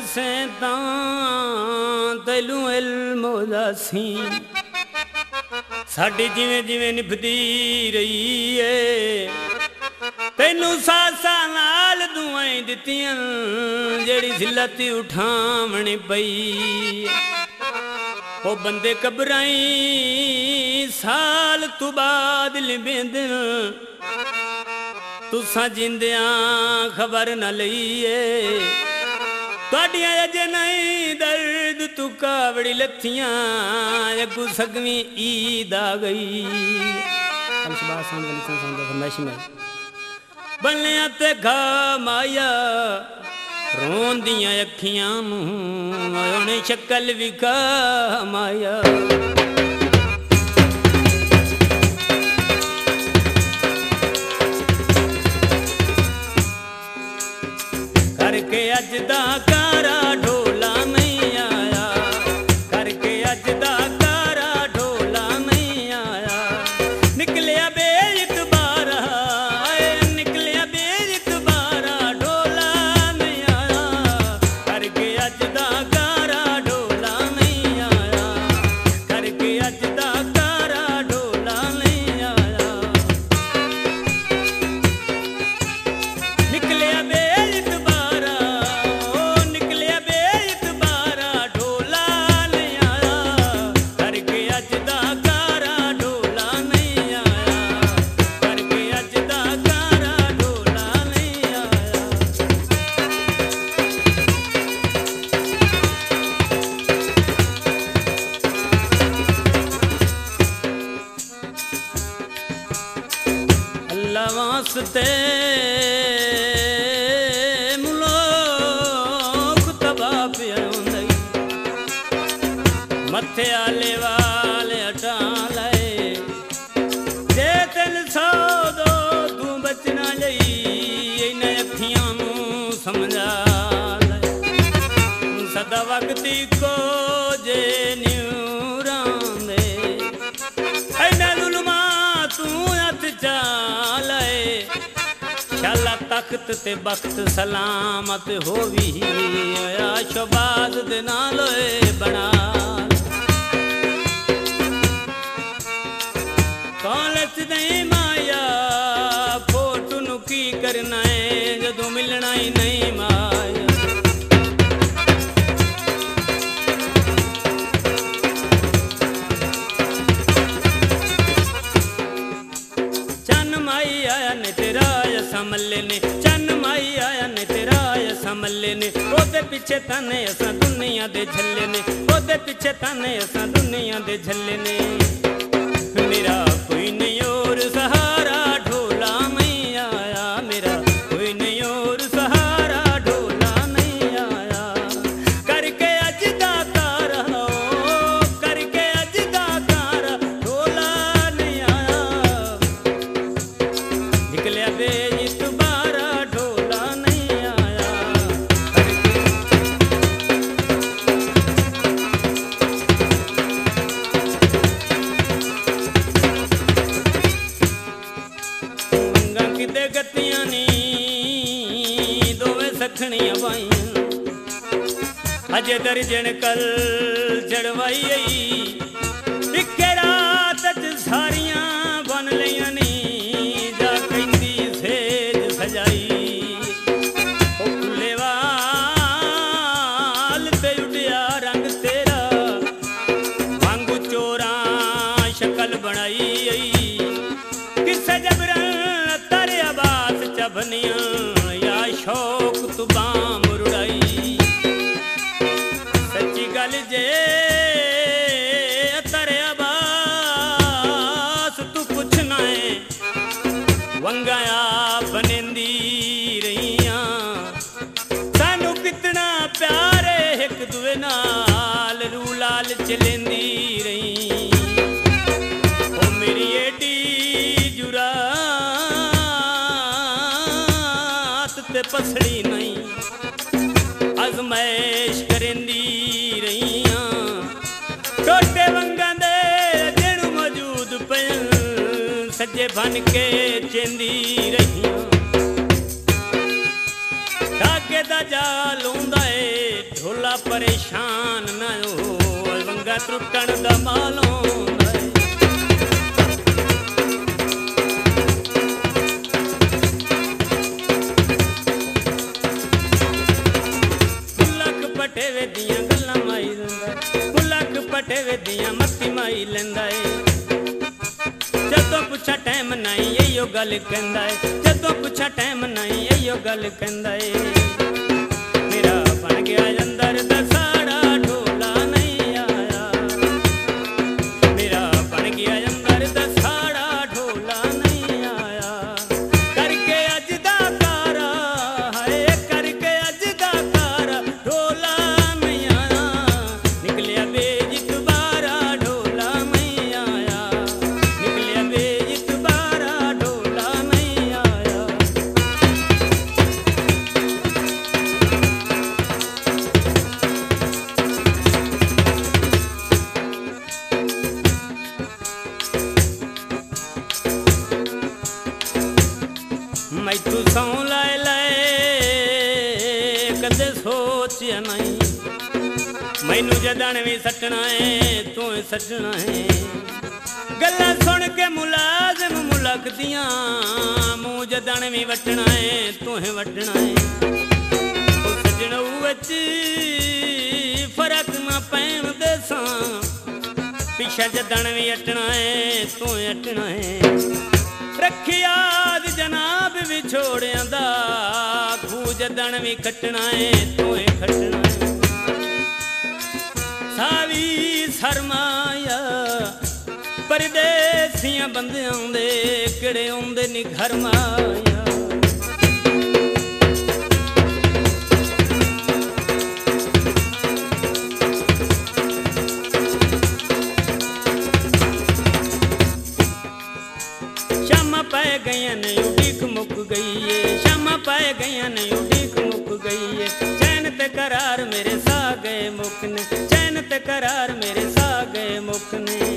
दसें तां तैनू इल्म उदासी साडी जिवें जिवें निभदी रही है तैनू सासा नाल दुआएं दित्तियां जेड़ी जिल्लत उठावणी पई ओ बंदे घबराई साल तू बाद लिबेंदे तुसां जिंदियां खबर न लईए तुहाडियां अजे नहीं दर्द तू कावड़ी लत्थियां अगू सगवीं ईद आ गई बल्लियां ते घा माया रोंदियां अखियां उन्हें शक्ल विखा माया करके अज दा कारा ढोला नहीं आया करके अज दा कारा ढोला नहीं आया निकलिया बेइतबारा निकलिया बेइतबारा ढोला नहीं आया करके अज दा कारा ढोला नहीं आया करके अज दा कारा ढोला नहीं आया निकलिया वास्ते मुलोक तबाह पिया मथे आले वाले हटा लाए जे 300 दो तू बचना जई इन अखियां समझा ले सदा वक्ती को जे न्यूरां दे इन्हां जुल्मां तू हथ चाले शाला तख्त ते बख्त सलामत होवी शबाज दे नाल बना कॉलेज नहीं माया फोटू नु की करना है जदों मिलना ही नहीं माया चन्न माई आया ने तेरा मल्ले ने चन्न माई आया ने तेरा मल्ले ने ओदे पिछे ताने असां दुनिया दे झल्ले ने ओदे पिछे ताने असां दुनिया दे झल्ले ने मेरा कोई नहीं और सहारा ढोला नहीं आया मेरा कोई नहीं और सहारा ढोला नहीं आया करके अज दा तारा करके अज दा तारा ढोला नहीं आया निकलिया बेइतबारा ढोला नहीं आया किते गतियां नी दोवें सखणियां पाइयां अजे दर्जन कल चढ़वाई इक्के रात च सारियां बन लियां नी जा कहंदी सेज सजाई खुले वाल ते उड़िया रंग तेरा वांगू चोरा शक्ल बनाई किसे जबरन बनिया या शौक तू बाम रुड़ाई सच्ची गल जे तेरे आबास तू पुछना है वंगाया बनेंदी रहियां सानू कितना प्यारे एक दुए नाल रू लाल चलेंदी रही ओ मेरी एडी जुरा पसड़ी नहीं अजमैश करेंदी रहियां टोटे वंगां दे जेड़ू मौजूद पयन सज्जे बन के चेंदी रहियां धागे दा जाल हुंदा है भोला परेशान ना हो वंगा टुटण दा मालों पटेवे दियां गल्लां माई लैंदा मुलक पटेवे दियां मत्ती माई लैंदा जदों पुछा टाइम नहीं इयो गल कहंदा जदों पुछा टाइम नहीं इयो गल कहंदा मेरा बन गया अंदर दा साड़ा ढोला नहीं आया मेरा बन गया अंदर दा साड़ा ढोला नहीं आया करके अज दा कारा हाय करके अज दा कारा ढोला नहीं आया निकलिया बेइतबारा ढोला नहीं आया निकलिया बेइतबारा ढोला नहीं आया मैं तू सौ लाए लाए कदे सोचिया नहीं मैनू जदन भी सटना है तू सजना है गल्लां सुन के मुलाजिम मुलक दियां मुँह जदन भी वटना है तू वटना है सजनऊ विच फर्क ना पैन देसां पिछे जदन भी अटना है तू अटना है रखिया जनाब भी छोड़िया दा खूह जदन भी खटना है तू खटना है सावी सरमाया परदेसियां बंदियां दे किड़े आउंदे नी घर माया पाए गई ने उड़ीक मुक गई है शामा पाए गई ने उड़ीक मुक गई है चैन ते करार मेरे सा गए मुकने चैन ते करार मेरे सा गए मुकने